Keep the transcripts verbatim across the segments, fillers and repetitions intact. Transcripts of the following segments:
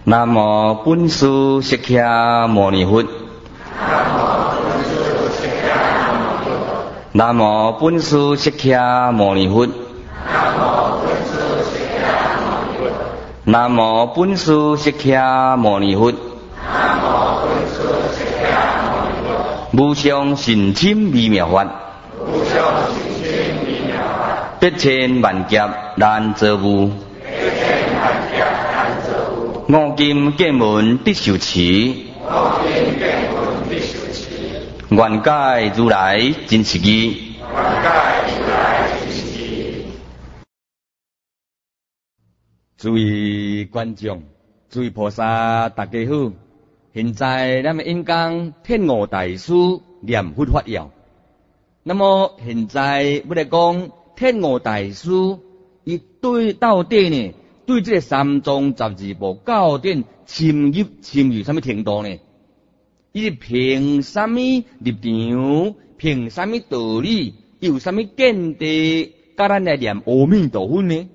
南无本师释迦牟尼佛。南无本师释迦牟尼佛。南无本师释迦牟尼佛。无上甚深微妙法。百千万劫难遭遇。五金剑门必受持。愿解如来真实义。诸位观众，诸位菩萨，大家好。现在咱们演讲天悟大师念佛法要。那么现在要来讲天悟大师，伊对到底呢？对这个三藏十二部教典深入深入什么程度呢？伊是凭什么立场？凭什么道理？有什么见地？教咱来念阿弥陀佛呢？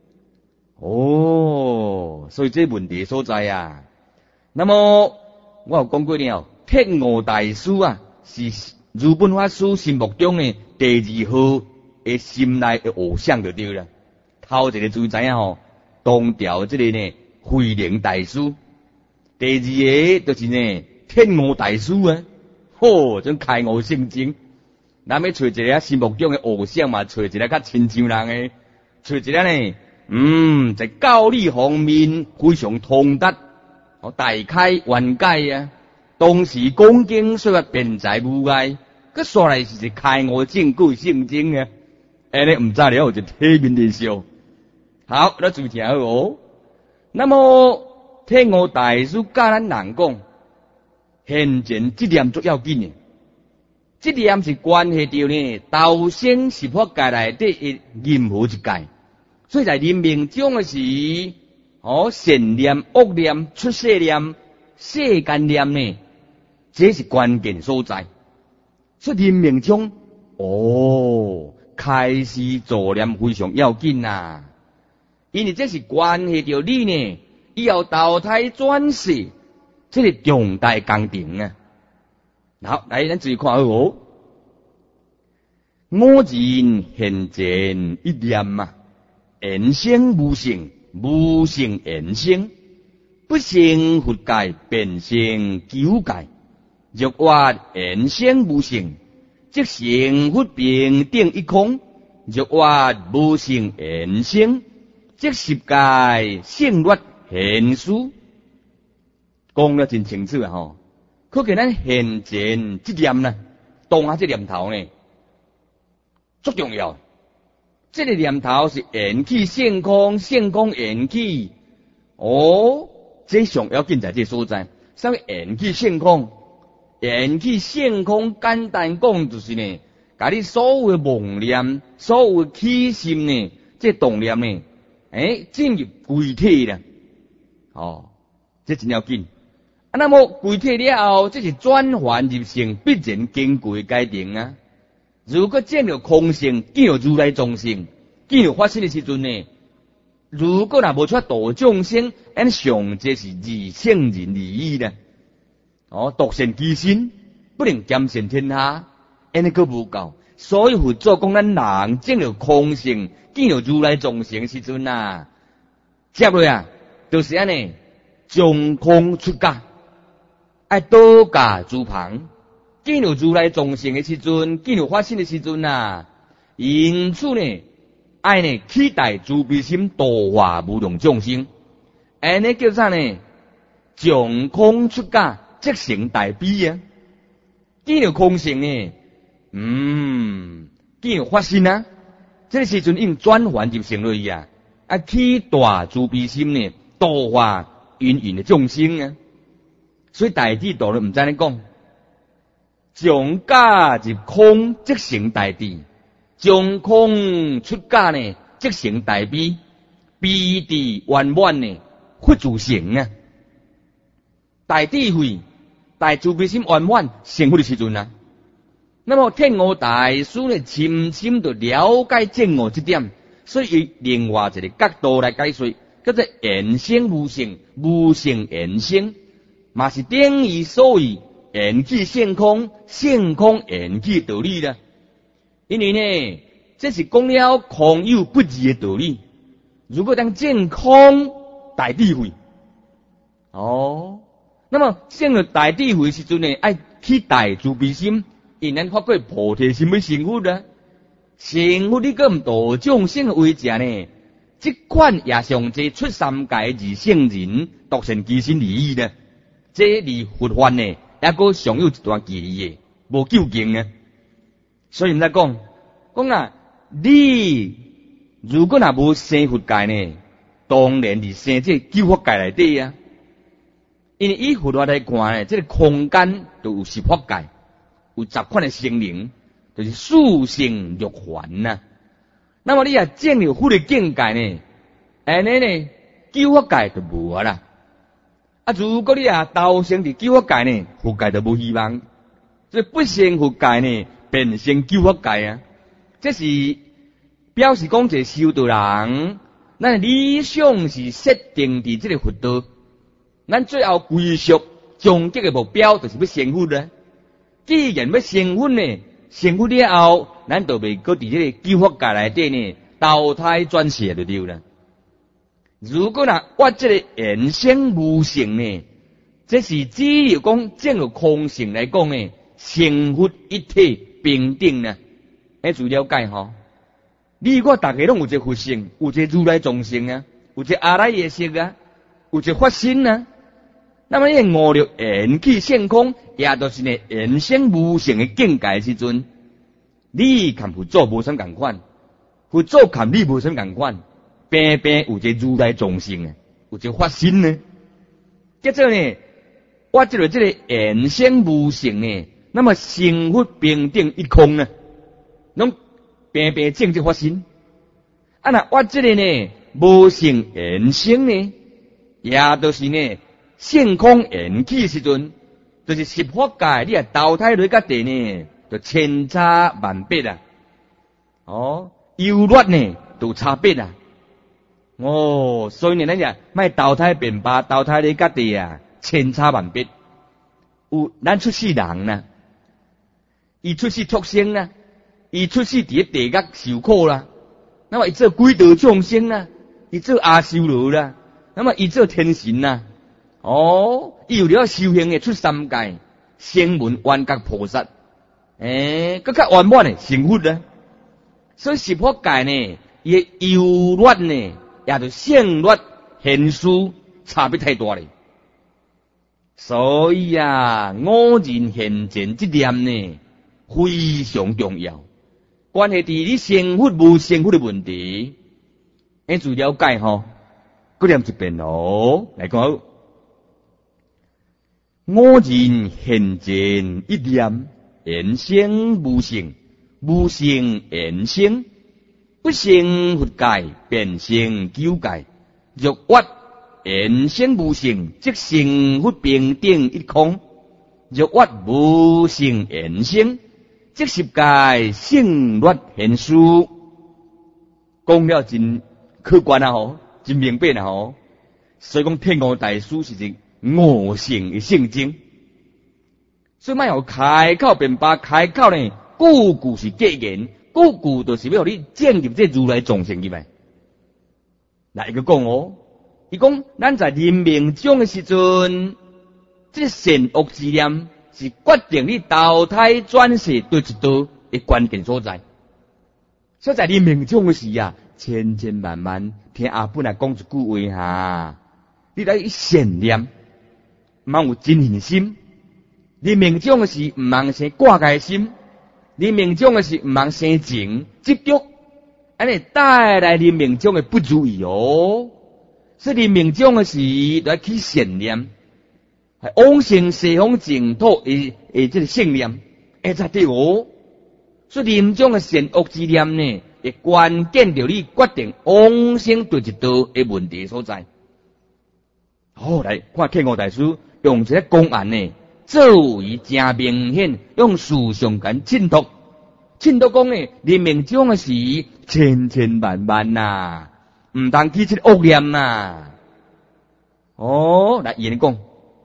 哦，所以这问题所在啊。那么我有讲过了，天悟大师啊，是如本法师心目中的第二号的心内的偶像就对了。头一个注意知影吼。当调这个呢，慧能大师，第二个就是呢，天悟大师啊，吼，种开悟圣经。咱要找一个心目中的偶像嘛，找一个较亲像人的，找一个呢，嗯，在教理方面非常通达，哦，大开圆解啊，当时讲经说法辩才无碍，佮说来是开悟证据圣经啊，安尼唔知了就体面人笑。好，咱注意听好哦。那么天悟大师教咱人讲，现前这念最要紧的，这念是关系到呢，道生是佛界内底任何一界，所以在人命中的时，哦，善念、恶念、出世念、世间念呢，这是关键所在。所以人命中，哦，开始做念非常要紧呐、啊。因为这是关系到你呢，以后投胎转世，这个重大工程啊。好，来咱注意看好哦。我人现前一念嘛，缘生无性，无性缘生，不成佛界，变成九界。若话缘生无性，即成佛平等一空；若话无性缘生，即十界胜劣现殊，讲得真清楚啊！吼，可见咱现前这念呢，当下这念头呢，足重要。这个念头是缘起性空，性空缘起。哦，这上要紧在这所在。什么缘起性空？缘起性空，简单讲就是呢，把你所有的妄念、所有的起心呢，这动念呢。诶，进入具体了，哦，这真要紧。啊，那么具体了后，这是转换入性必然经过的阶段啊。如果见到空性，见到如来众生，见到发生的时阵呢，如果若无出度众生，按上这是二圣人利益呢。哦，独善其身，不能兼善天下，安尼个无够。所以佛祖讲咱人见到空性。见到如来众生时阵啊，接落啊，就是安尼，从空出家，爱倒驾诸旁。见到如来众生的时阵，见到发生的时阵啊，因此呢，爱呢期待慈悲心度化无量众生，安尼叫啥呢？从空出家，即成大悲啊！见到空性呢，嗯，见到发生啊。这个时阵应转换入成落去啊，啊起大慈悲心呢，度化芸芸的众生啊。所以大智度论唔知你讲，从假入空即成大智，从空出家呢即成大悲，悲智圆满呢佛自成啊。大智慧、大慈悲心圆满成佛的时阵啊。那么天悟大师呢，深深地了解证悟这点，所以以另外一个角度来解说， 叫做缘生无性，无性缘生，嘛是等于所谓缘起性空，性空缘起道理啦。因为呢，这是讲了空有不二的道理。如果当见空大智慧，哦，那么见了大智慧时阵呢，爱起大慈悲心，因咱发过菩提心要成佛啦。成佛你个唔度众生的为者呢？这款也上济出三界而圣人，独成其身利益呢。这离佛法呢，也个尚有一段距离的，无究竟呢。所以唔使讲，讲啊，你如果若无生佛界呢，当然是生这九法界内底啊。因为以佛法来看呢，这个空间都有十法界，有十款的生灵，就是四性六凡呐。那么你也进入佛的境界呢，安尼呢，九法界就无啊啦。啊，如果你也投生伫九法界呢，佛界就无希望。所以不生佛界呢，变成九法界啊。这是表示讲，一个修道人，咱理想是设定伫这个佛道，咱最后归宿终极的目标就是要成佛啦。既然要成佛呢，成佛了后，咱就袂搁伫这个九法界内底呢，投胎转世就对啦。如果若我这个缘生无性呢，这是只有讲正有空性来讲呢，成佛一体平等呢。要注意了解吼，你我大家拢有一个佛性，有一个如来藏性啊，有一个阿赖耶识啊，有一个法身啊。那么呢，五六缘起性空，也就是呢缘生无性的境界时阵，你看佛祖无啥共款，佛祖看你无啥共款，偏偏有一个如来藏性啊，有一个法身呢。接着呢，我这个这个缘生无性呢，那么成佛平等一空呢，拢偏偏正这法身。啊那我这个呢无性缘生呢，也就是呢性空缘起时阵，就是十法界，你也投胎落个地呢，就千差万别啊。哦，优劣呢都差别啊。哦，所以呢，咱就卖投胎变化，投胎落个地啊，千差万别。有咱出世人呐，伊出世畜生啊，伊出世伫地狱受苦啦。那么伊做鬼道众生啦，伊做阿修罗啦，那么伊做天神啦。哦，伊有了修行的出三界，声闻缘觉菩萨，诶，更较圆满的成佛啦。所以十法界呢，伊的优劣呢，也就胜劣现殊差别太大咧。所以啊，我人现前这点呢，非常重要，关系伫你成佛无成佛的问题。要注意了解吼，搁念一遍咯，来讲。我人现前一念，缘生无性，无性缘生，不生佛界，变成九界。若我缘生无性，即成佛平等一空；若我无性缘生，即十界胜劣现殊。讲了真客观啊吼，真明白啊吼。所以讲天王大师是一悟性的圣经，所以莫有开口便把开口呢，句句是格言，句句都是要你建立这如来藏性入来。那一个讲哦，伊讲咱在临命终的时阵，这善恶之念是决定你投胎转世对一道的关键所在。所以在临命终的时啊，千千万万听阿本来讲一句话哈，你来善念。茫有真信心，你命中的是唔茫生挂碍心，你命中的是唔茫生情执着，安尼带来你命中的不如意哦。所以你命中的是来起善念，系往生西方净土诶诶，这个信念，会在对哦。所以临终的善恶之念呢，会关键着你决定往生对一道的问题所在。好，来看天王大师。用一个公案呢，作为真明显，用事上间衬托，衬托讲呢，你命中的是千千万万呐、啊， 唔通起这恶念呐。哦，来演讲，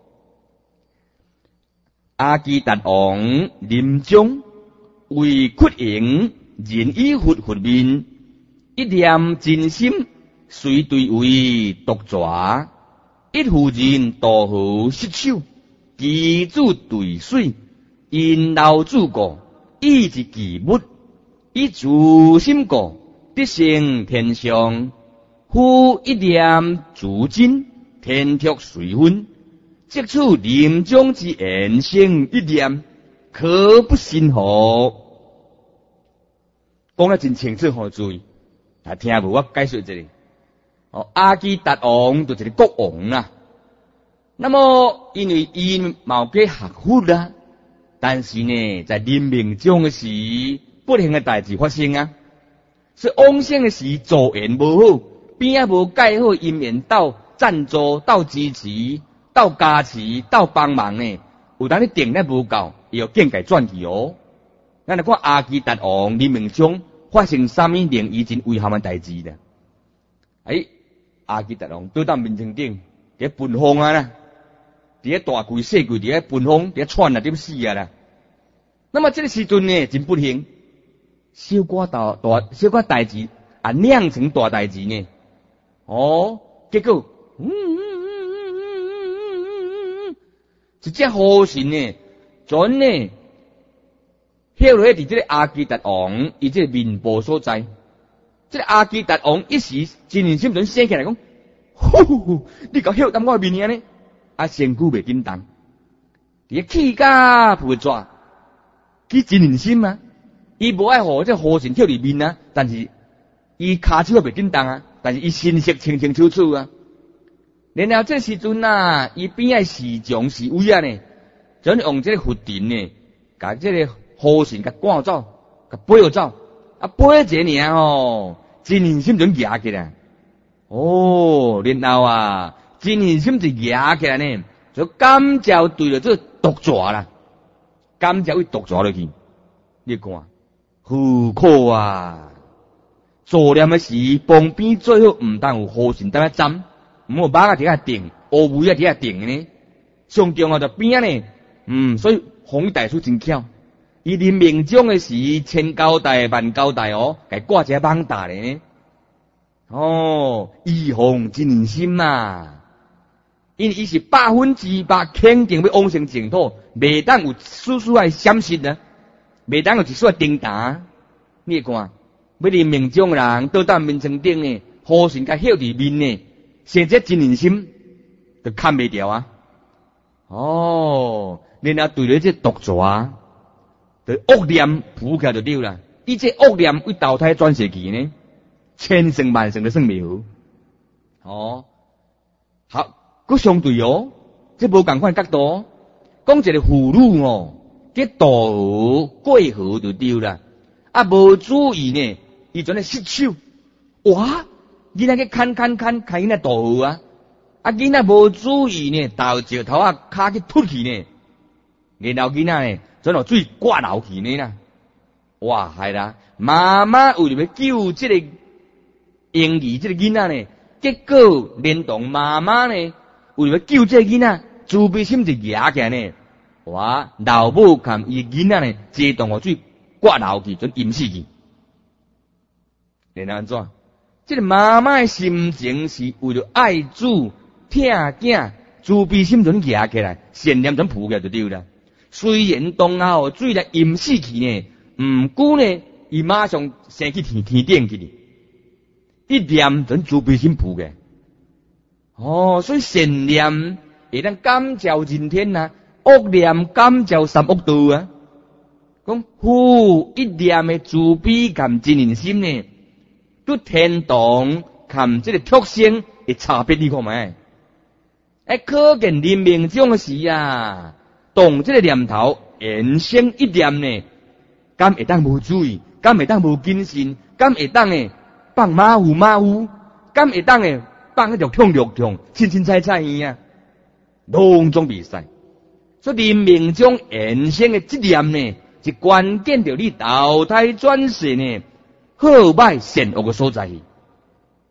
阿基达王临终为屈迎人以佛佛面，一念真心随对为独蛇，一夫人渡河失手，其主对水，因老主过，以一其物，以自心过，得成天上。夫一念自真，天托随分，即处临终之言声一念，可不信何？讲得真清楚，好注意。啊，听无我解说一下。哦，阿基达王就是一个国王啦。那么因为伊冇给学佛啦，但是呢，在临命终嘅时，不幸嘅代志发生啊。所以往生嘅时做缘无好，边啊无盖好因缘斗赞助、斗支持、斗加持、斗帮忙呢，有当你定力无够，要见解转去哦。咱来看阿基达王临命终发生啥物令伊真遗憾嘅代志呢？哎，阿基达王倒到面前顶，伫奔风啊啦，伫咧大贵小贵伫咧奔风，伫咧窜啊，点死啊啦！那么这个时阵呢，真不幸，小寡大大小寡代志啊，酿成大代志呢。哦，结果，嗯嗯嗯嗯嗯嗯嗯嗯，一只河神呢，转呢，跳落去伫这个阿基达王伊这个面部所在，这个阿基达王一时真人心准醒起来讲，呼呼呼，你搞跳到我面呢？啊，身躯袂紧动，伊气甲浮抓，佢真人心啊！伊无爱互这河神跳入面啊，但是伊骹手袂紧动啊。但是伊身色清清楚楚啊，然后这时阵啊，伊边仔示众示威啊呢，就用这个佛尘呢，甲这个河神甲赶走，甲背走，啊背一个尔哦，真人心就压起来，哦，然后啊，真人心就压起来呢，就感召对了这毒蛇啦，感召去毒蛇落去，你看，苦苦啊！做念的时，旁边最好唔当有河神在那站，唔好马甲伫遐定，乌龟啊伫遐定呢。上重要就边呢，嗯，所以洪大叔真巧，伊临命终的时，千交代万交代哦，该挂一个网大咧呢。哦，预防真人心嘛，因为伊是百分之百肯定要往生净土，袂当有丝丝的闪失啊，袂当有一丝叮当，你看。要临命终人倒到面前顶呢，河神甲晓伫面呢，生这真人心，就看袂掉啊！哦，然后对了这毒蛇，就恶念浮起来就溜啦。伊这恶念为投胎转世期呢，千生万生都算袂好。哦，好，佮相对哦，这无共款角度哦。讲一个妇女哦，这渡河过河就溜啦，啊无注意呢。伊阵咧失手，哇！囡仔去砍砍砍砍囡仔渡河啊！啊囡仔无注意呢，倒石头啊，骹去突去呢，然后囡仔呢，阵落水刮流去呢啦！哇，系啦，妈妈为了要救这个婴儿，这个囡仔呢，结果连同妈妈呢，为了救这个囡仔，自卑心就压起来呢，哇！老母看伊囡仔呢，自动互水刮流去，就淹死去。然后安怎？这个妈妈的心情是为了爱主、疼囝，自卑心就压起来，善念就浮起来就对了。虽然当下哦水来淹死去呢，唔久呢，伊马上升去天天顶去哩，一念就自卑心浮嘅。哦，所以善念会当感召人天啊，恶念感召三恶道啊。讲呼一念的自卑感真人心呢？都天堂看这个特性的差别，你看没？哎，可见临命终的时啊，动这个念头，言声一念呢，敢会当无注意，敢会当无谨慎，敢会当呢放马虎马虎，敢会当呢放迄条痛肉痛，清清彩彩伊啊，拢总比赛。所以临命终言声的这念呢，是关键着你投胎转世呢。好歹善恶的所在，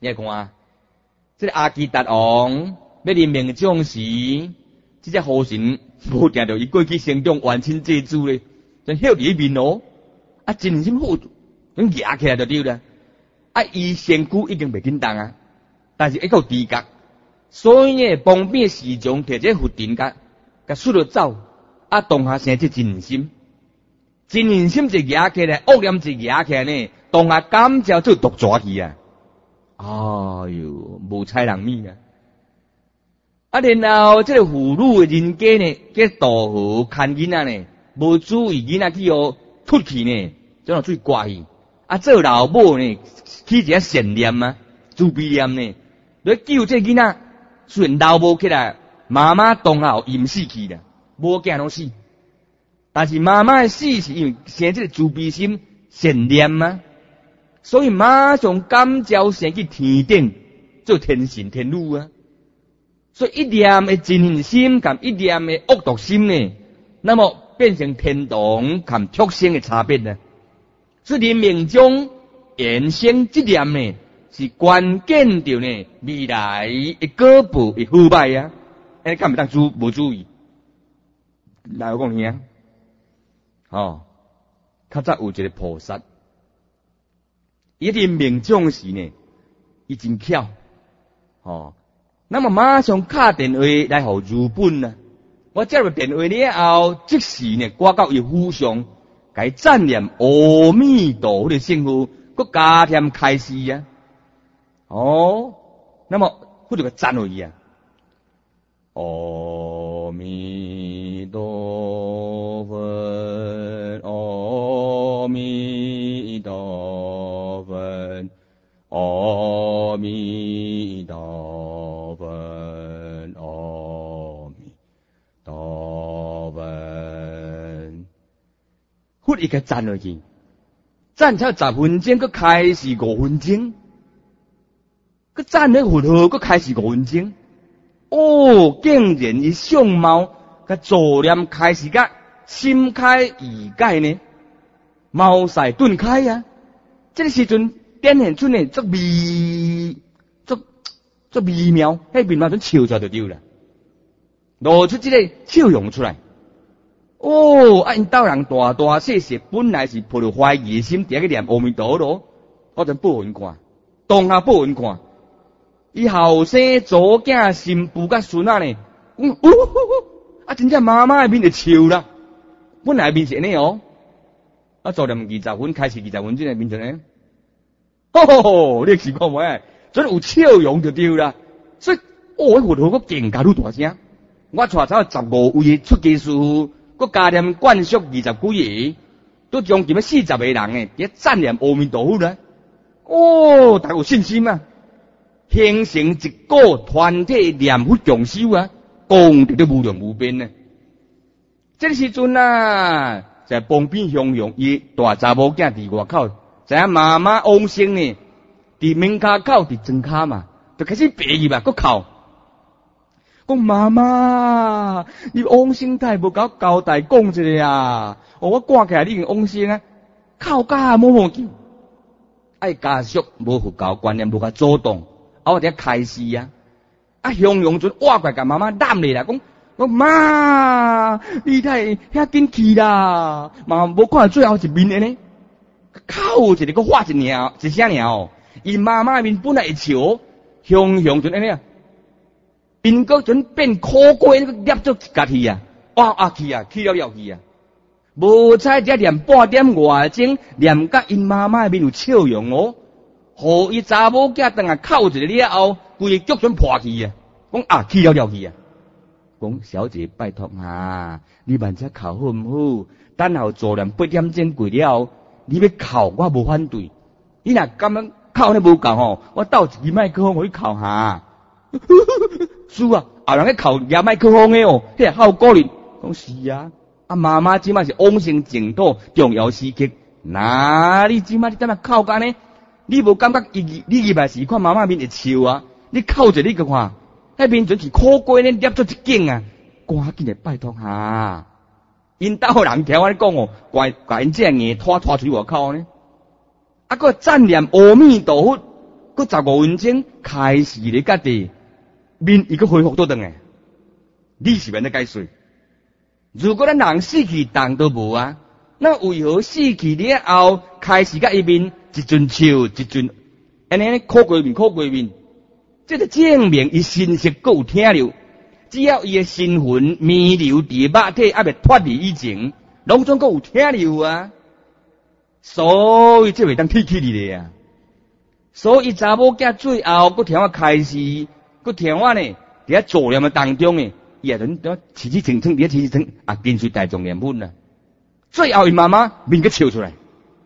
你来看，这个阿基达王要任命将士，这只河神无见到伊过去成长完成祭祖咧，就晓伫面哦，啊真心好，拢压起来就对啦。啊，伊身躯已经袂紧动啊，但是一个知觉，所以呢，旁边时常摕这佛顶甲甲出了走，啊，当下生这真心，真心就压起来，恶念就压起来呢，当下感召就毒抓去啊！哎哟，无彩人命啊！啊，然后这个妇女的人家呢，这渡河看囡仔呢，无注意囡仔去哦出去呢，将水刮去。啊，做老母呢，起一个善念啊，慈悲念呢，来救这囡仔，虽然老母起来，妈妈当下有淹死去啦，无惊拢死。但是妈妈的死是因为生这个慈悲心、善念嘛，所以马上感召升去天顶做天神天女啊。所以一念的真诚心跟一念的恶毒心呢，那么变成天堂跟畜生的差别呢。所以人命中原生这念呢，是关键着呢未来的果报的好歹啊。哎，看不当注无注意，哪有讲呢？哦，较早有一个菩萨，伊人命中时呢，伊真巧，哦。那么马上打电话来互日本啊！我接入电话了后，即时呢挂到伊府上，该赞念阿弥陀佛的圣号，佮加添开示啊！哦，那么我就个赞落去啊！阿弥陀佛，阿弥陀佛，阿弥陀佛。阿弥陀佛，忽一个赞落去，赞超十分钟，佮开始五分钟，佮赞了佛号，佮开始五分钟。哦，竟然伊相貌佮坐念开始甲心开意解呢，茅塞顿开啊！这个时阵展现出呢足微。做微妙，迄面貌准笑出来就对啦，露出这个笑容出来。哦，啊，因兜人大大细细，本来是抱着怀疑的心，第一个念阿弥陀佛，我就报恩看，当下报恩看，伊后生祖囝新妇甲孙仔呢，讲哦，啊，真正妈妈的面就笑啦，本来面是安尼哦，啊，做念二十分，开始二十分钟的面就呢，吼吼吼，你是看袂？所以有笑容就对啦，所以哦，迄佛号个更加愈大声。我带走十五位出家师父，佮加念灌输二十几个，都将近要四十个人诶，伫赞念阿弥陀佛啦。哦，大家有信心啊，形成一个团体念佛共修啊，功德都无量无边啊。这个时阵啊，在旁边向阳，伊大查某囝伫外口，知影妈妈往生呢。伫门口口，伫庄卡嘛，就开始爬去嘛，佮哭。讲妈妈，你往生太无甲我交代讲一下啊！哦，我赶起来你已经往生啊，哭甲摸摸叫，爱家属无佛教观念，无甲主动，啊我伫开示啊，啊向阳阵挖过来甲妈妈揽嚟啦，讲讲妈，你太遐紧去啦，妈无看最后一面的呢，哭一个佮画一鸟，一声鸟。伊妈妈面本来会笑，向向阵安尼啊，面个阵变苦瓜，捏做家己啊，哇啊去啊，去了了去啊，无彩只念半点外钟，念甲因妈妈面有笑容哦，互伊查某囝当下哭一个了后，规个脚准破去啊，讲啊去了了去啊，讲小姐拜托啊，你万只哭好唔好？等候做念八点钟过了后，你要哭我无反对，你若感觉。哭你无够吼，我斗一支麦克风互你哭下。是啊，后人咧哭夹麦克风诶哦，迄个效果哩。讲是啊，啊妈妈即摆是往生净土重要时刻，哪你即摆你等下哭干呢？你无感觉伊你入来时看妈妈面会笑啊？你哭者你个看，迄面阵是苦瓜咧捏做一景啊，赶紧来拜托下。因兜人听我咧讲哦，怪怪因这硬拖拖出去外口呢。啊，个赞念阿弥陀佛， 过十五分钟开始咧家己面伊个恢复倒转来，你是免得解释。如果咱人死去动都无啊，那为何死去了后开始甲伊面一阵笑一阵，安尼靠过面靠过面？这就证明伊神识够有听了。只要伊的神魂弥留伫肉体还未脱离以前，拢总够有听了啊。所以这袂当提起你咧啊。所以查某囝最后佫听我开始，佫听我呢，伫遐做念的当中呢，伊也等等起起蹭蹭，伫遐起起蹭啊，跟随大众念本啦。最后伊妈妈面个笑出来，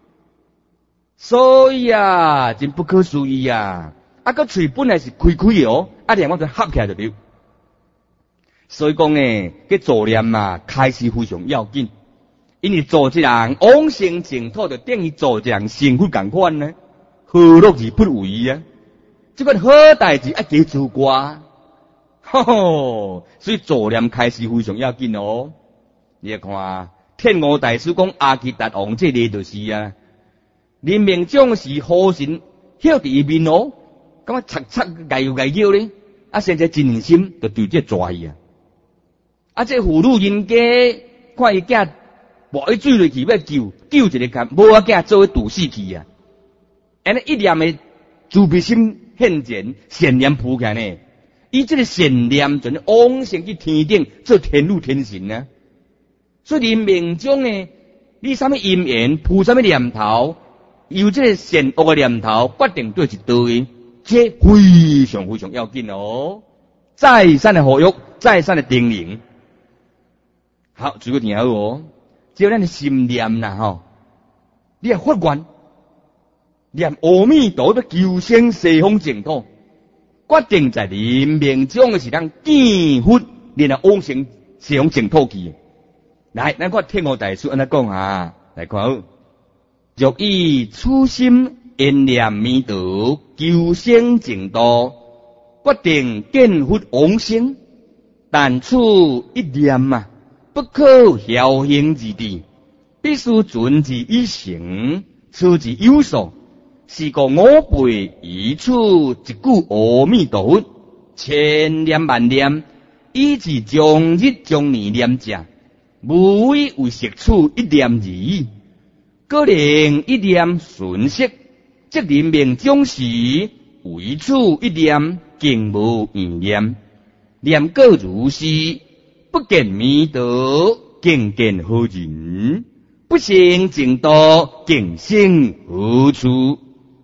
所以啊，真不可思议啊！啊，个嘴本来是开开的哦，啊，连我都合起来就对。所以讲呢，个做念嘛，开始非常要紧，因为做一人往生净土，就等于做一人幸福共款呢。何乐而不为啊？这款好代志要加做挂，吼吼！所以做念开始非常要紧哦。你看，天王大师讲阿基达王这个就是啊，临命终时好神晓伫伊面哦，感觉擦擦解又解叫咧，啊，现在真心就对这抓伊啊。啊，这妇女人家看伊囝无伊水落去要救，救一个干，无啊囝做伙毒死去啊！安尼一念的慈悲心现前，善念浮起来呢，伊这个善念就往生去天顶做天女天神啊！所以临命中呢，你啥物因缘，铺啥物念头，有这个善恶的念头，决定对是对，这非常非常要紧哦！再三的呼吁，再三的叮咛。好，最后听好哦，只要咱的心念啦吼，你要发愿念阿弥陀佛求生西方净土，决定在临命中的时当见佛，然后往生西方净土去。来，咱看天王大师安怎讲啊？来看好，若以初心因念弥陀求生净土，决定见佛往生，但此一念嘛，不可侥幸之地，必须存之以诚，持之有所。是故我辈以处一句阿弥陀佛，千念万念，以至终日终年念者，无非为摄取一念而已。个人一念顺息，即临命终时，为处一念，竟无怨念。念过如是，不见弥陀，竟见何人？不生净土，竟生何处？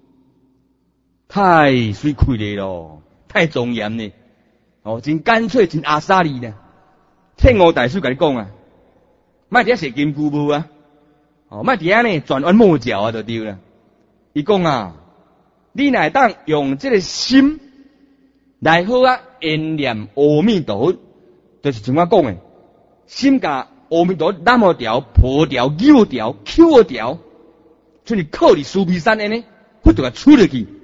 太水开了咯，太庄严呢，哦，真干脆，真阿萨利呢。天王大师甲你讲啊，莫伫遐写金箍布啊，哦，莫伫遐呢转弯抹角啊，就对啦。伊讲啊，你乃当用这个心来好啊，念念阿弥陀佛，就是像我讲的，心甲阿弥陀佛那么调、破调、扭调、Q 调，像你靠你苏皮山安尼，佛就甲吹落去。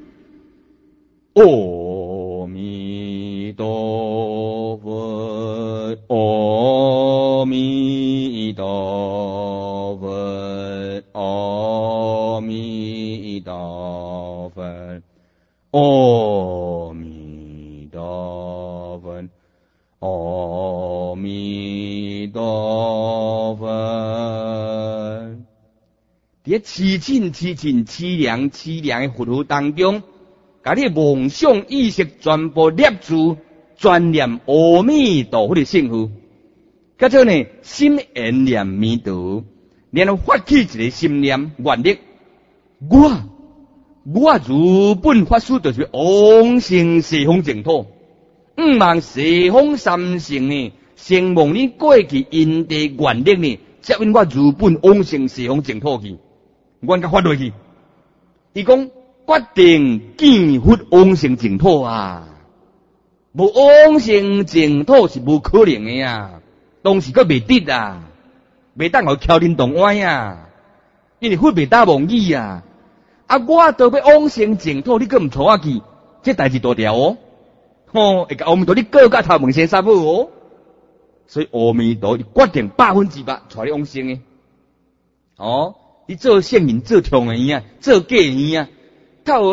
阿弥陀佛，阿弥陀佛，阿弥陀佛，阿弥陀佛，阿弥陀佛。在凄清凄清凄凉凄凉的佛号当中，把你梦想意识全部捏住，专念阿弥陀佛的圣号。接着呢，心缘念弥陀，然后发起一个心念愿力。我，我如本法师就是往生西方净土，毋望西方三圣呢，承蒙你过去因地愿力呢，接引我如本往生西方净土去。阮甲发落去，伊讲。决定见佛往生净土啊！无往生净土是无可能的啊，当时佫未得啊，未当互敲恁动歪啊，因为佛未打妄语啊。啊，我都要往生净土，你佫唔带我去，这代志大条哦。吼，会甲阿弥陀你过甲头问先杀母哦。所以阿弥陀决定百分之百带你往生的。哦，你做圣人做通的啊，做假的啊。到那个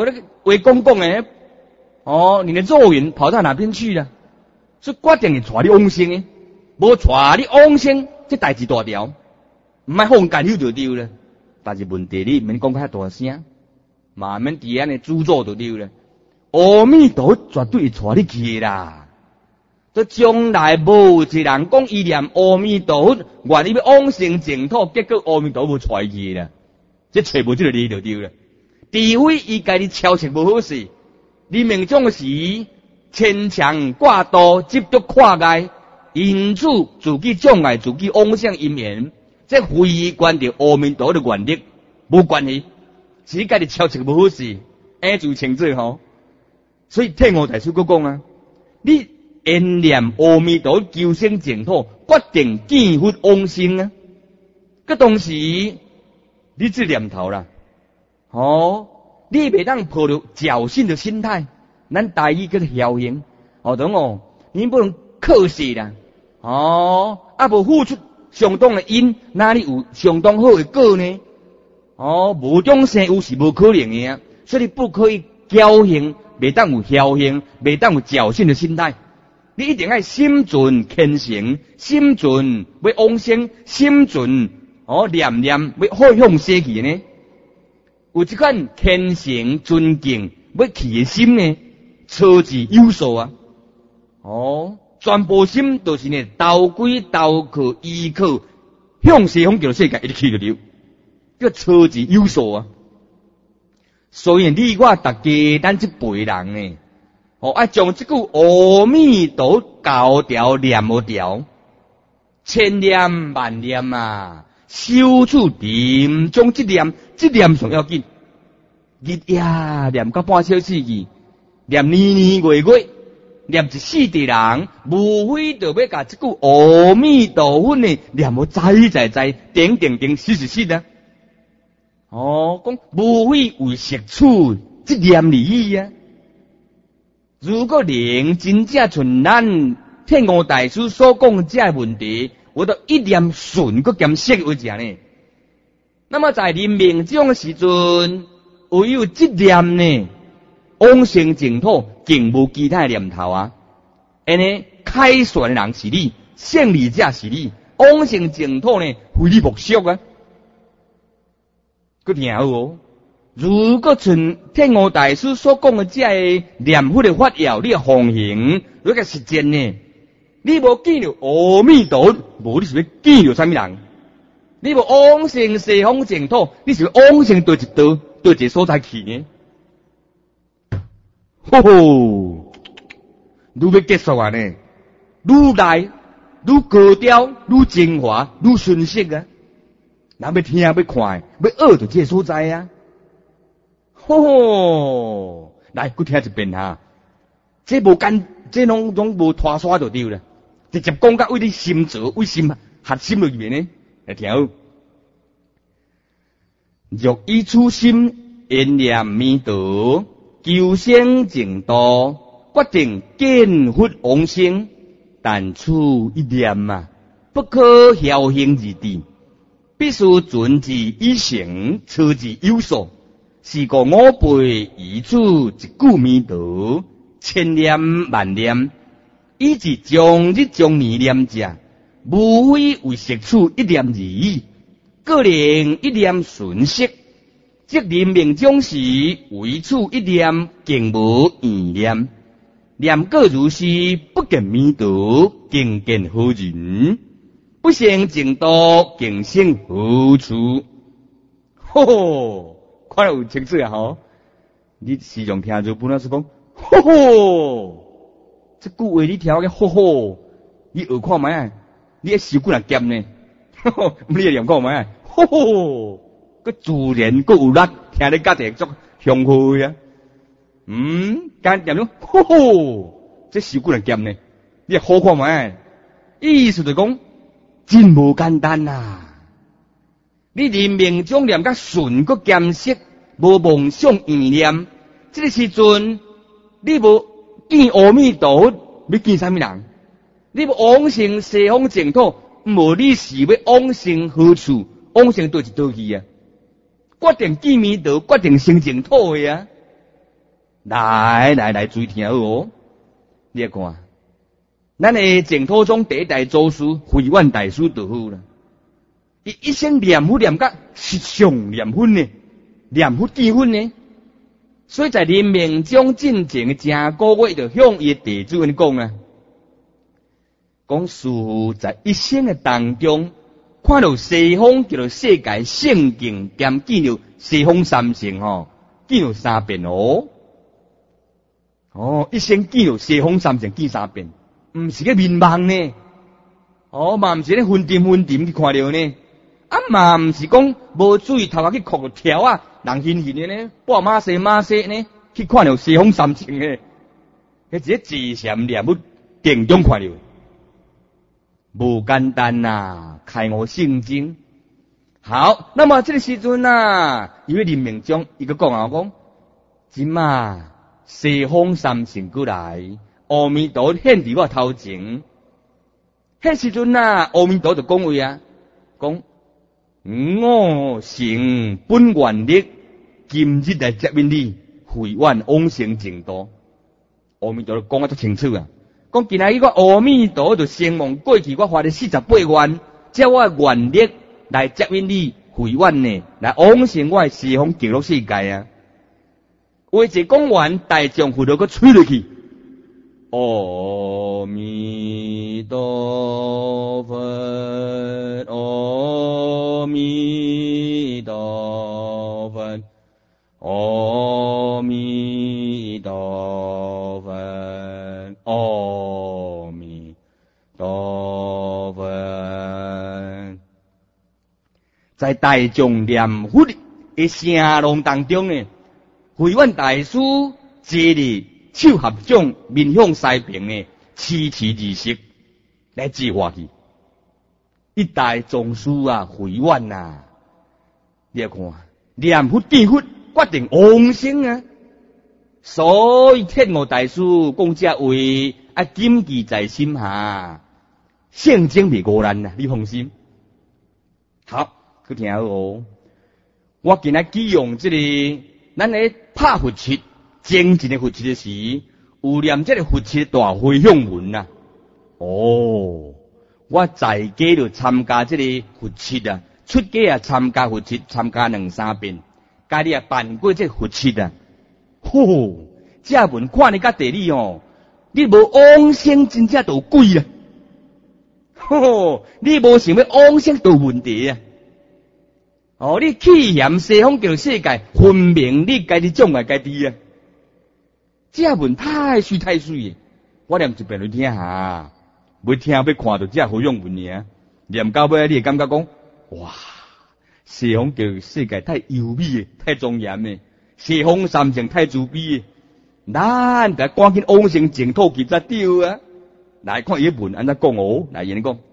为公共诶，哦，你的肉云跑到哪边去了？所以决定是带你往生诶，无带你往生，这代志大条，唔爱放干休就对了。但是问题你免讲较大声，慢慢伫安尼诅咒就对了。阿弥陀佛绝对会带你去啦。这将来无一个人讲伊念阿弥陀佛，愿意要往生净土，结果阿弥陀佛带去啦，这找无这个理就对了。除非伊家己超测无好势，你命中时牵强挂刀，执着跨界，因此自己障碍自己妄想因缘，这非关着阿弥陀佛的愿力无关系，是家己超测无好势，哎就清楚吼。所以天王大师佫讲啊，你因念阿弥陀佛求生净土，决定见佛往生啊。个当时你这念头啦，哦，你袂当抱着侥幸的心态，咱大意叫做侥幸，哦，懂哦？你不能客气啦，哦，啊无付出相当的因，哪里有相当好的果呢？哦，无中生有是无可能的啊，所以你不可以侥幸，袂当有侥幸，袂当有侥幸的心态。你一定要心存虔诚，心存要往生，心存哦念念要好向西去呢。有这款虔诚尊敬要去的心呢，超级优秀啊！哦，全部心都是呢，投归投靠依靠向西方极乐世界一直去就了，叫超级优秀啊！所以你我大家咱这辈人呢，哦，爱将这句阿弥陀教条念无条，千念万念啊，修处念中这念，这念上要紧。日夜念到半小时去，念年年月月，念一世的人，无非就要甲这句阿弥陀佛呢念无在在在，定定定，实实实啊！哦，讲无非为摄取这念利益啊！如果能真正像咱天王大师所讲这问题，我都一念顺个兼摄为者呢。那么在临命终的时阵，唯有这念呢，往生净土，竟无其他念头啊！安尼开算的人是你，胜利者是你，往生净土呢，非你莫属啊！佮听好哦。如果像天王大师所讲的这个念佛的法要，你奉行，你个实践呢？你无见到阿弥陀佛，无你是要见到啥物人？你无往生西方净土，你是要往生对一道，对一个所在去呢？吼吼，愈要结束啊呢？愈来愈高调，愈精华，愈顺息啊！人要听要看，要学到这个所在啊！吼吼，来，佮听一遍哈。这无干，这拢拢无拖刷就对了，直接讲到为你心做，为心核心里面呢，来听好。若以初心因念弥陀，求生净土，决定见佛往生，但此一念啊，不可侥幸而至，必须存之以诚，持之有所。是故我辈以此一句弥陀，千念万念，以至将日将年念者，无非为摄取一念而已。个人一念顺息，即临命终时，为此一念，竟无异念。念过如是，不见弥陀，竟见何人？不生净土，竟生何处？吼吼！看有清楚啊吼！你时常听就本来是讲，吼吼，这句话你听个吼吼，你学看卖啊？你一手几人剑呢？吼吼，你也念看卖啊？吼吼，个自然个有力，听你家己足雄厚啊！嗯，干念了，吼吼，这手几人剑呢？你也好看卖？意思就讲，真无简单呐、啊！你临命终念甲顺个监视，无妄想意念，这个时阵，你无见阿弥陀佛，要见啥物人？你无往生西方净土，无你是要往生何处？往生对一道去啊？决定见弥陀，决定生净土的啊！ 来来来，注意听哦。你来看，咱的净土宗第一代祖师慧远大师就好啦。伊一生念佛念甲实相念佛呢，念佛见佛呢。所以在临命中进前嘅正个月，就向伊弟子们讲啊，讲师父在一生嘅当中，看到西方叫做世界圣境，兼见到西方三圣吼，见到三遍哦。哦，一生见到西方三圣见三遍，唔是个面梦呢。哦，嘛唔是咧昏沉昏沉去看到呢。啊嘛唔是讲无注意头壳去哭个条啊，人晕晕的呢，半马西马西呢，去看到西方三圣嘅，迄只自禅念佛定中看到，无简单呐、啊，开悟圣经。好，那么这个时阵啊，因为临命中伊个讲啊讲，今嘛西方三圣过来，阿弥陀显伫我头前，迄时阵啊，阿弥陀就讲话啊，讲。我成本愿力，今日来接引你，回愿往生净土。阿弥陀讲得足清楚啊！讲今仔日我阿弥陀就承蒙过去我发的四十八愿，借我的愿力来接引你，回愿呢，来往生我的西方极乐世界啊！话一讲完，大众佛就搁吹落去。阿弥陀佛，阿弥陀佛，阿弥陀佛，阿弥陀佛。在大众念佛的声浪当中呢，慧远大师接力。手合掌，面向西平呢，持持而息来接话去。一代宗师啊，慧远啊，你看念佛见佛，决定往生啊。所以天悟大师讲这话啊，谨记在心下，圣经未误咱啊，你放心。好，去听好哦。我今日记用这个，咱来拍佛七。精进的佛七的时，有念这个佛七大回向文啊。哦，我在家就参加这个佛七啊，出家啊参加佛七，参加两三遍，家里啊办过这个佛七啊。吼，这文看你甲地理哦，你无往生真正就贵啦。吼，你无想要往生就问题啊。哦，你去嫌西方叫世界，分明你家己障碍家己啊。这文太水太水，我念一遍来听下，要听要看到这好用文呢。念到尾，你会感觉讲，哇，西方叫世界太优美，太庄严呢，西方三圣太慈悲，咱得赶紧往生净土去才对啊！来看伊文安怎讲哦，来言讲，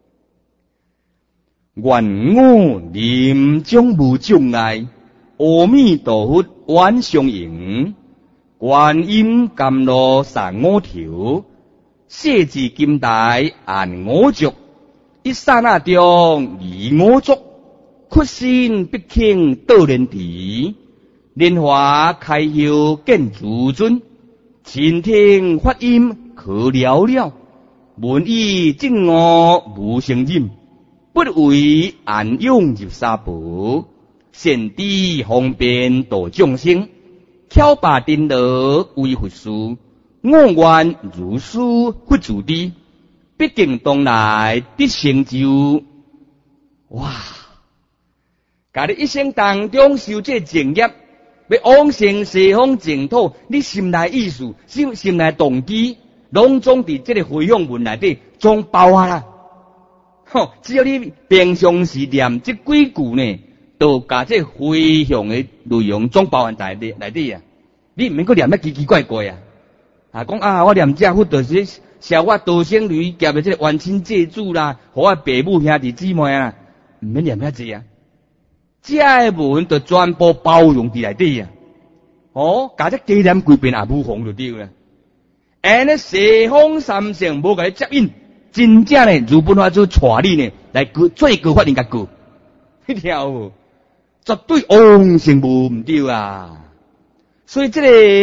愿我临终无障碍，阿弥陀佛愿相迎。观音甘露散五条，设置金台按五足，一刹那中离五足，屈身必倾倒莲池，莲花开后见诸尊，倾听法音可了了，闻意正我无成任，不为安用入沙宝，现地方便度众生。巧把颠倒为佛事，我愿如是佛主地，毕竟当来得成就。哇！家己一生当中受这正业，要往生西方净土，你心内意思、心心内动机，拢总伫这个回向文内底总包下啦。吼，只要你平常时念这几句呢。都把这回向的内容总包含在内内底啊！你唔免个念得奇奇怪怪啊！啊，讲啊，我念这佛就是消我道生驴夹的这个冤亲债主啦，和我爸母兄弟姊妹啊，唔免念遐济啊！这个文就全部包容伫内底啊！哦，加只加念几遍也无妨就对啦。安尼西方三圣无甲你接引，真正呢如本法主带你呢来最高法人家过，你听有无？绝对往生无唔对啊！所以这个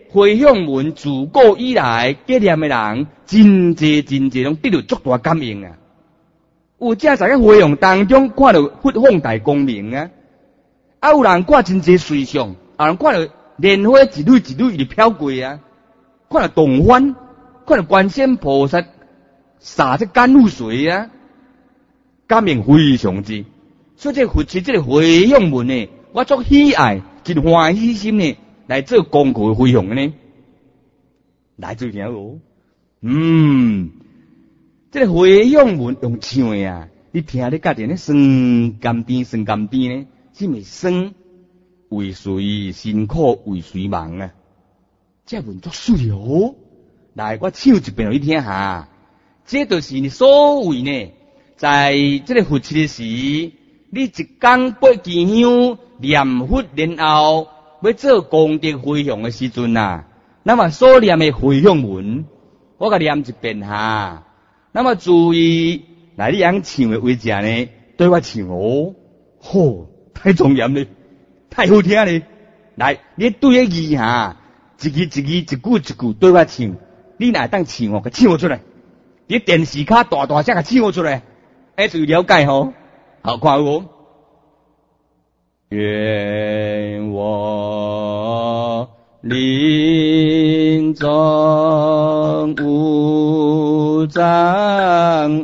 回向文自古以来结念的人，真济真济拢得到足大感应啊！有正在个回向当中看到佛放大光明啊！啊，有人看真济随相，有人看到莲花一缕一缕的飘过啊，看到洞幡，看到观世音菩萨洒这甘露水啊，感应非常之。所以这佛持这个回向文呢，我足喜爱，真欢喜心呢，来做功课回向的呢，来做听哦。嗯，这个回向文用唱的啊，你听你家己咧酸甘甜酸甘甜呢，是咪酸？为谁辛苦为谁忙啊？这文足水哦。来，我唱一遍给你听下。这就是你所谓呢，在这个佛持的时，你一天八支香念佛，然后要做功德回向的时阵啊，那么所念的回向文，我甲念一遍下。那么注意，来你样唱的为者呢，对我唱哦，吼，太庄严了，太好听了。来，你对个字哈，一字一字一句一句对我唱，你哪当唱哦，甲唱出来。你电视卡大大声甲唱出来，哎，注意了解吼。好，看我。愿我临终无障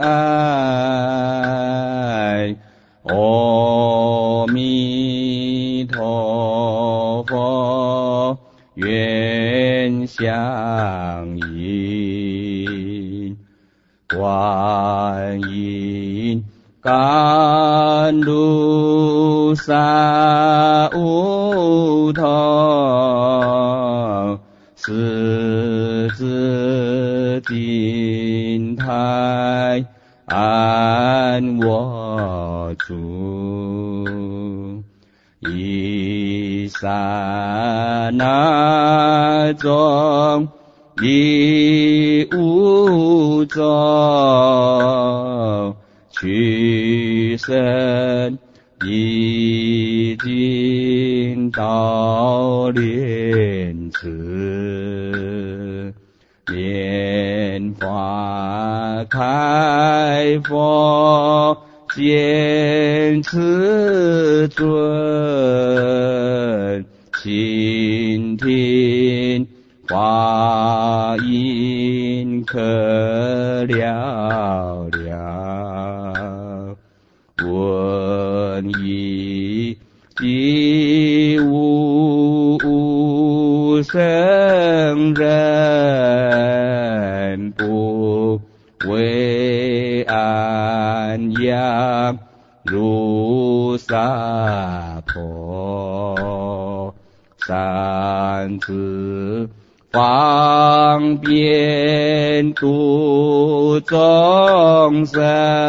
碍，阿弥陀佛，愿相应，观音甘露洒无头，十字金台安我住，一刹那中一无踪，去生已经到莲池，莲花开佛见此尊，倾听华音可了了，闻一即无生人，不为安养如萨婆，三字方便度众生，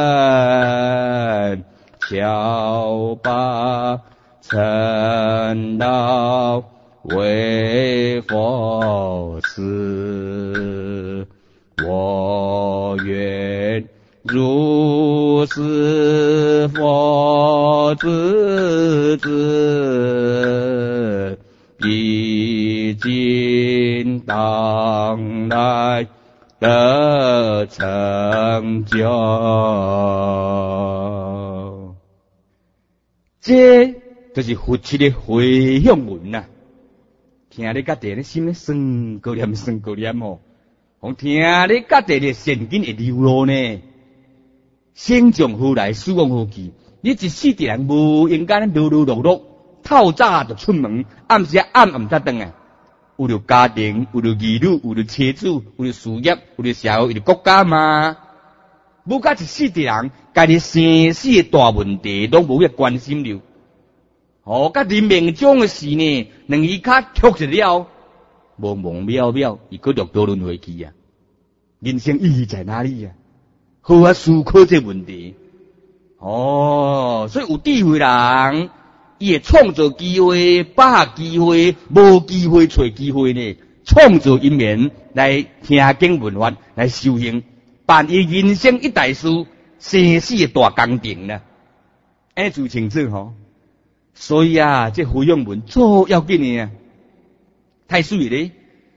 巧把尘劳为佛事，我愿如是佛之子，已经当来的成就。这就是佛持的回向文啊！听你家己的心咧酸高念酸高念哦，我听你家己的现今的流露呢，生将何来，死亡何去？你一世的人无应该碌碌碌碌，透早就出门，暗时暗暗才回啊！为了家庭，为了儿女，为了妻子，为了事业，为了社会，为了国家嘛。无甲一世的人，家己生死的大问题都无去关心了。哦，甲人命中的事呢，两伊卡曲一了，茫茫渺渺，伊搁落倒轮回去啊！人生意义在哪里啊？好啊，思考这问题。哦，所以有智慧人，伊会创造机会，把握机会，无机会找机会呢，创造因缘来听经闻法，来修行，办伊人生一大事，生死的大工程啦。安就清楚吼。所以啊，这回向文最要紧的啊，太水咧。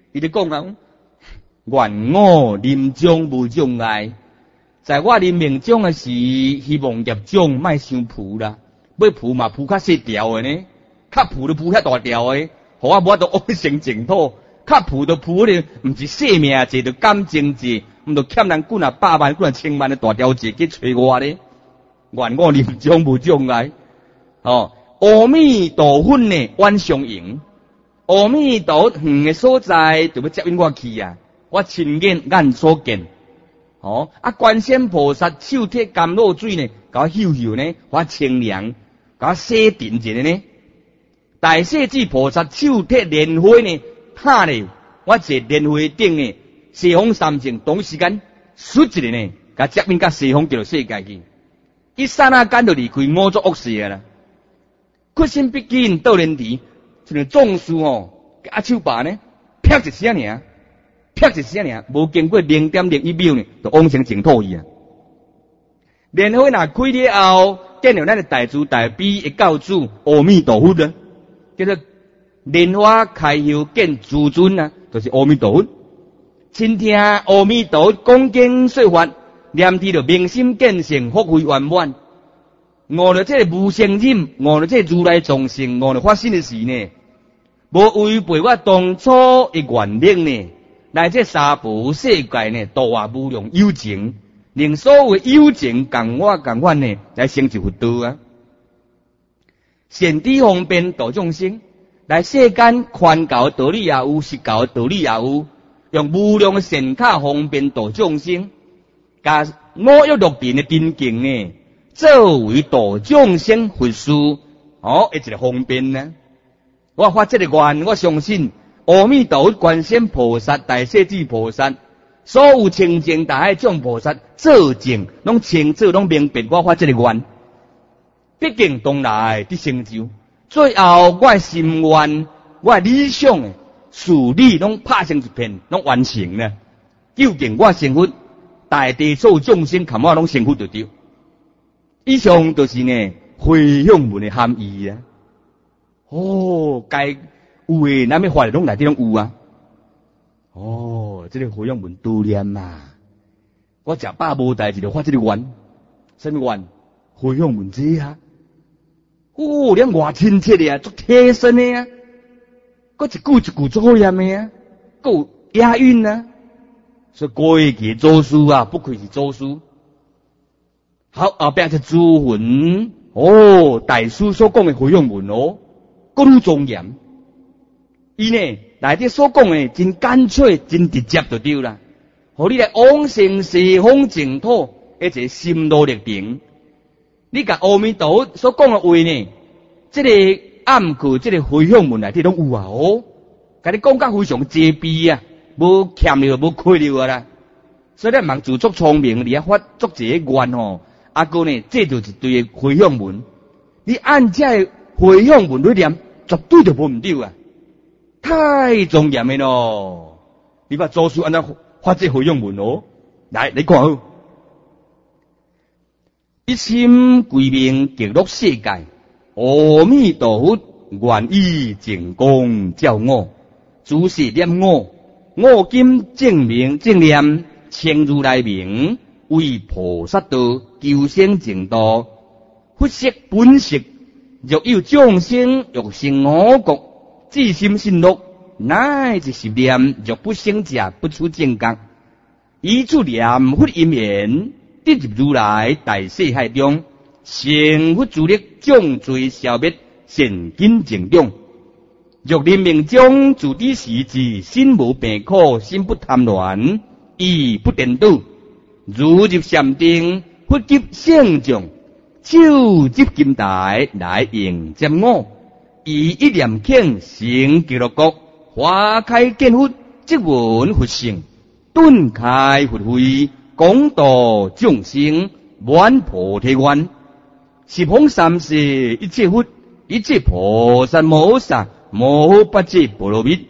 伊咧讲啊，愿我临终无障碍，在我临命终诶时，希望业障莫伤浮啦，要浮嘛浮较细条诶呢，较浮就浮遐大条诶，互我无法度往生净土，较浮就浮咧，毋是生命节，就感情节，毋就欠人几啊百万、几啊千万诶大条节去找我咧，愿我临终无障碍，哦。阿弥陀佛呢，晚上迎。阿弥陀佛远的所在，就要接引我去啊！我亲眼眼所见。哦，啊，观世音菩萨手提甘露水呢，甲我嗅嗅呢，我清凉，甲我洗净一下呢。大势至菩萨手提莲花呢，拍咧，我坐莲花顶呢，西方三圣同时间，xuất一个呢，甲接引甲西方叫做世界去。一刹那间就离开五浊恶世啊啦！决心必紧，到连池，就像壮士哦，阿手把呢，啪一声尔，啪一声尔，无经过零点零一秒呢，就往生净土去啊！莲花若开了后，见到咱的大慈大悲的教主阿弥陀佛啊，叫做莲花开后见诸尊啊，就是阿弥陀佛。亲听阿弥陀佛讲经说法，念伫着明心见性，福慧圆满。悟了这个无生忍，悟了这个如来众生，悟了发生的事呢，无违背我当初的愿力呢，来这三宝世界呢，度化无量有情，令所有有情共我共款呢，来成就佛道啊！善知方便度众生，来世间宽教道理也有，实教道理也有，用无量的善巧方便度众生，加五欲六尘的真境呢。作为度众生佛事，哦，一个方便呢。我发这个愿，我相信阿弥陀佛、观世音菩萨、大势至菩萨，所有清净大海众菩萨做证，拢清楚，拢明白。我发这个愿，毕竟当来的成就，最后我的心愿、我的理想的事理，拢拍成一片，拢完成了。究竟我成佛，大地所有众生，看我拢成佛就对。以上就是呢回向文的含义啊！哦，该有诶，咱要发的拢内底拢有啊！哦，这个回向文拄念嘛，我食饱无代志就发这个愿，什么愿？回向文这啊！哦，你偌亲切的啊，足贴身的啊，搁一句一句足好念的啊，搁有押韵啊，所以过去祖师啊，不愧是祖师。好，后边是诸魂哦，大师所讲的回向文哦，各愈庄严。伊呢内底所讲的真干脆、真直接就对啦。互你来往生西方净土，一个心路历程。你甲阿弥陀佛所讲的话呢，这个暗句、这个回向文内底拢有啊哦，甲你讲甲非常遮蔽啊，无欠了无亏了啦。所以咱茫自作聪明，你啊发作这个愿吼。阿哥呢，这就是一对回向文。你按这回向文去念，绝对就无唔对啊！太庄严的咯！你把祖师按怎发这回向文哦？来，你看好。一心归命极乐世界，阿弥陀佛愿意净光照我，诸事念我，我今正名正念，称如来名。为菩萨道求生净土，佛色本色，若有众生欲生我国，至心信乐，乃至十念，若不生者，不出正觉。以此念佛因缘，得入如来大世海中，成佛助力，众罪消灭，现今净中。若临命中自知时至，心无病苦，心不贪恋，意不颠倒。如入禅定，佛及圣众，手执金台来迎接我。以一念庆成极乐国，花开见佛，即闻佛性，顿开佛慧，广度众生，满菩提愿。十方三世一切佛，一切菩萨摩萨摩诃跋遮波罗蜜。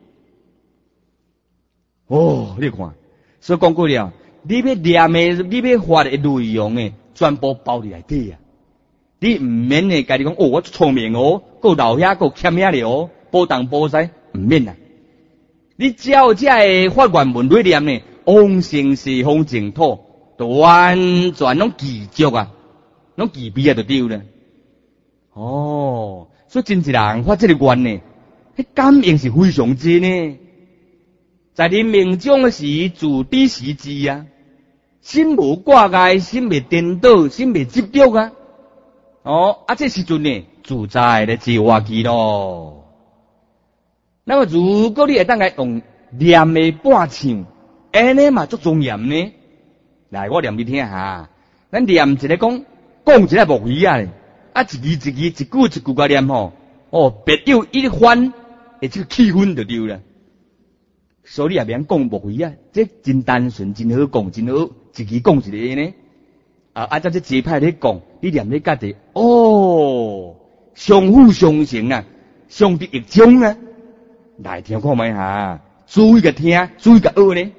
哦，你看，所以讲过了。你要念的，你要发的内容诶，全部包伫内底啊！你唔免诶，家己讲哦，我聪明哦，够老遐，够欠遐了哦，波动波西，唔免啊！ 你照这个法愿文来念呢，往生西方净土，就完全拢记住啊，拢记笔啊就丢了。哦，所以真一人发这个愿呢，迄感应是非常真呢。在你命中时自知时知啊，心无挂碍，心未颠倒，心未执着啊。哦，啊，这时阵呢，自在咧接话去咯。那么如果你会当来用念的半唱，安尼嘛足庄严呢。来，我念你听下。咱念一个讲，讲一个木鱼啊，啊一字一字一句一句个念吼，哦，别有一番，诶，这个气氛就对了。所以也免讲木鱼啊，这真单纯，真好讲，真好，一句讲一个呢。啊，按照这节拍咧讲，你念咧家己，哦，相辅相成啊，相得益彰啊。来听看卖下，注意个听，注意个学呢。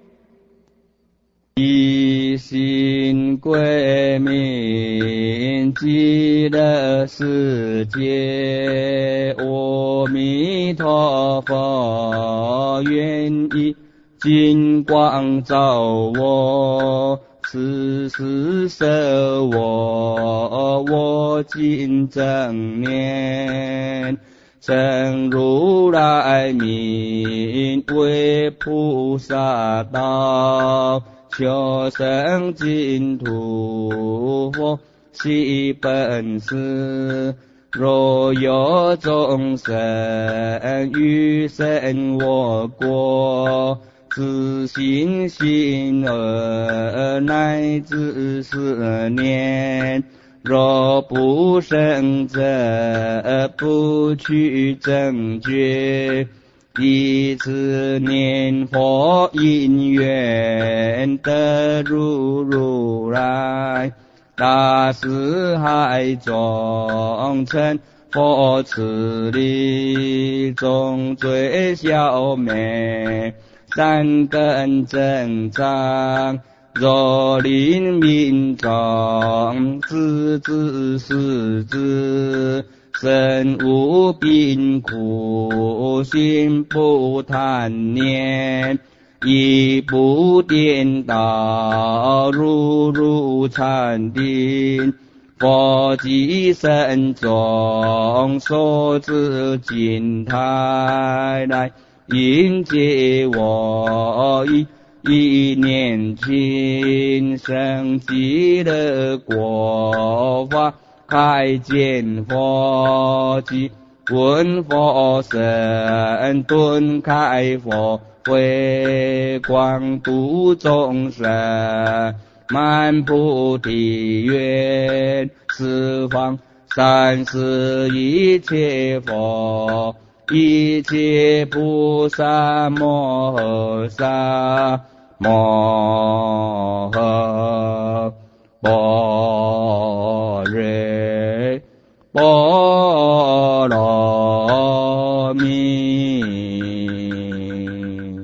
一心归命，极乐世界，阿弥陀佛，愿以金光照我，时时摄我，我今正念。正如来名为菩萨道，求生净土，佛系本师。若有众生欲生我国，自信心而乃至十年。若不生者，不取正觉，以此念佛因缘，得入如来大四海中，成佛此力，众罪消灭，三根正常。若临命中，自知是知，身无病苦，心不贪念，亦不颠倒，如如禅定。佛即身中所知境态，来迎接我意。一念轻生极乐国法，开见佛际，闻佛声，顿开佛慧光，度众生，满菩提愿，十方三世一切佛，一切菩萨摩诃萨。摩诃般若波罗蜜。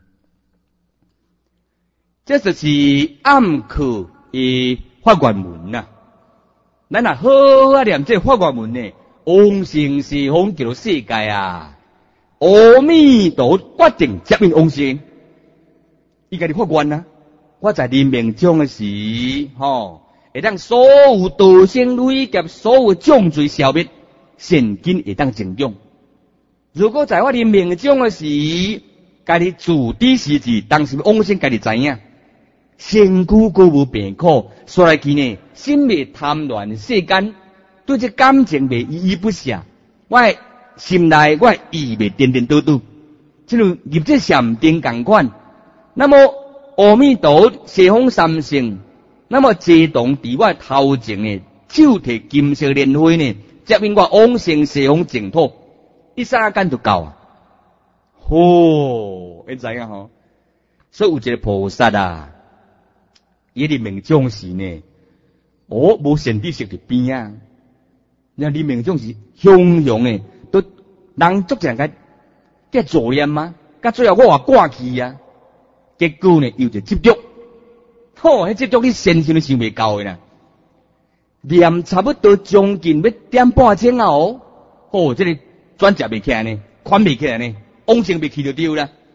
这就是暗刻的法愿文呐。咱若好好念这法愿文呢，往生西方极乐世界啊！阿弥陀决定接引往生。伊家己发愿啊！我在临命终的时，吼，会当所有道生累劫，所有障罪消灭，现今会当成长。如果在我临命终的时，家己自知时至，当时往生家己知影，身躯过无病苦，说来去呢，心未贪恋世间，对这感情未依依不舍，我心内我意未颠颠倒倒，这种入这禅定共款。那么阿弥陀西方三圣，那么自动伫我头前呢，手提金色莲花呢，接引我往生西方净土，一刹间就够啊！吼，你知影吼？所以有一个菩萨啊，伊伫命中时呢，我无善知识伫边啊，那你命中时汹涌呢，都人足常个个作念嘛，甲最后我话赶去啊。结果呢，又一执着，吼，迄执着你身心都想袂到的啦。念差不多将近要点半钟啊哦，吼，这个转接袂起来呢，款袂起来呢，往生袂去就丢啦。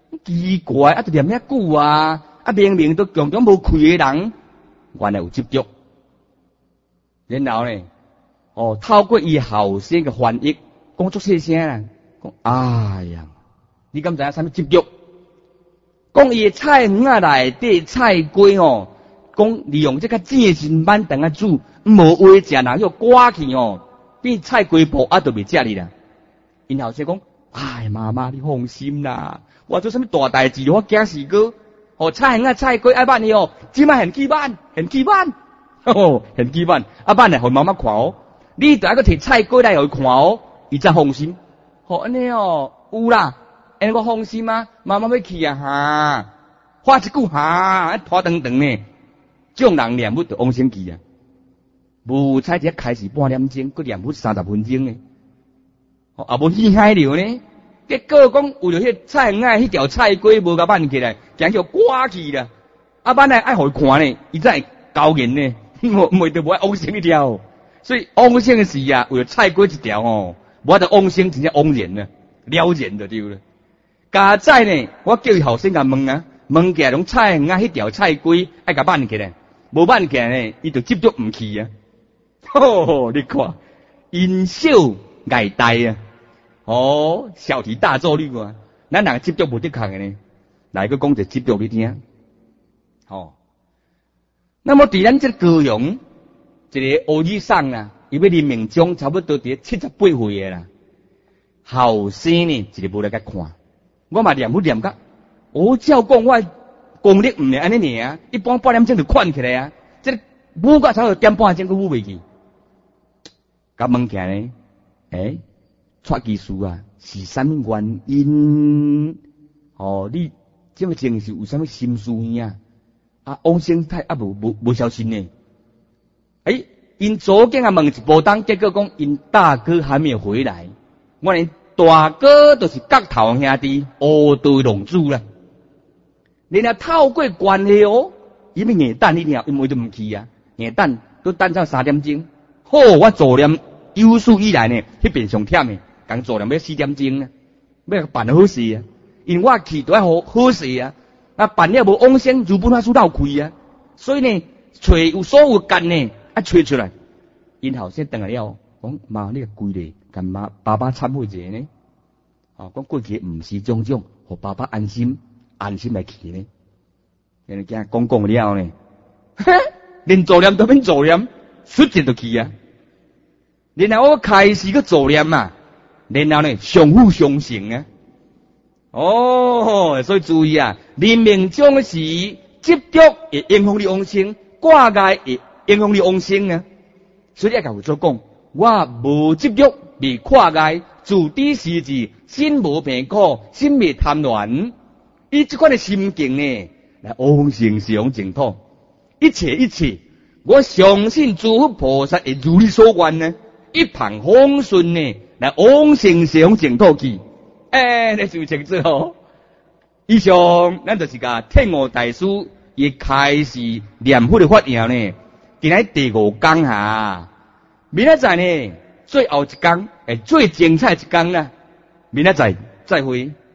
奇怪，啊，都念遐久啊，啊，明明都强强无开的人，原来有执着。然后呢，哦，透过伊后生嘅翻译，讲足细声啦，讲哎呀，你敢知影啥物执着？讲伊菜园啊内底菜龟哦，讲利用这个正新板凳啊煮，无话食人要刮去哦，变菜龟布啊都未食你啦。因后生讲，哎妈妈你放心啦，我做啥物大代志我惊死哥，哦菜园啊菜龟爱办你哦，即摆现起办，现起办，哦现起办，啊办来互妈妈看哦，你著爱个摕菜龟来互伊看哦，伊才放心。哦安尼哦，有啦。安尼我放心啊，妈妈要去啊哈，话一句哈，拖长长呢，种人念佛就往生去啊。无彩只开始半点钟，佮念佛三十分钟呢，哦啊无稀罕了呢。结果讲为了迄菜园迄条菜龟无甲办起来，竟叫刮去啦。啊办来爱互伊看呢，伊才会高人呢，无袂得无爱往生一条。所以往生时啊，为了菜龟一条哦，无得往生真正往人啊，了然就对了。家仔呢，我叫伊后生甲问啊，问起来拢菜园啊，迄条菜龟爱甲办起来，无办起来呢，伊就执着唔去啊。吼，你看，因小碍大啊，哦，小题大做你看，咱人执着无得空的呢，来个讲者执着你听，哦。那么伫咱这个高雄，一个乌衣裳啊，伊要临命终差不多伫七十八岁的啦，后生呢，一个无来甲看。我嘛念不念甲，我照讲我功力唔係安尼爾啊，一般八點鐘就困起來啊，即係冇個差到點半鐘都冇未去。咁問起呢，誒，出技術啊，是啥物原因？哦，你這麼情緒有啥物心事啊？啊，往生太啊無無無小心呢？誒，因左經啊問一波當，結果講因大哥還沒有回來，我連。大哥就是角頭兄弟，烏對龍珠啦。你若透過關係哦，伊咪硬等你了，因為都唔去啊，硬等都等到三點鐘。好，我做念有史以來呢，迄邊上忝嘅，講做念要四點鐘啊，要辦好事啊。因我去都要好好事啊，啊辦了無往生，就本來輸到開啊。所以呢，找有所有干呢，啊找出來。因後先等下了，講媽你個規例。跟媽爸爸懺悔者呢？哦，講過去唔是種種，互爸爸安心，安心來去呢。人家講講了呢，連做念都免做念，出節就去啊。然後我開始個做念啊，然後呢相輔相成啊。哦，所以注意啊，臨命終時執着會影響你往生，掛礙會影響你往生啊。所以一甲有做講，我無執着。未跨界，自知時至，心無病苦，心未貪戀。以這款嘅心境呢，來往生西方淨土。一切一切，我相信諸佛菩薩會如你所願呢，一帆風順呢，來往生西方淨土去。誒，你就清楚哦。以上，咱就是甲天護大師亦開始念佛嘅法要呢，今日第五講下，明仔載呢。最後一天，誒，最精彩一天啦！明仔載再會。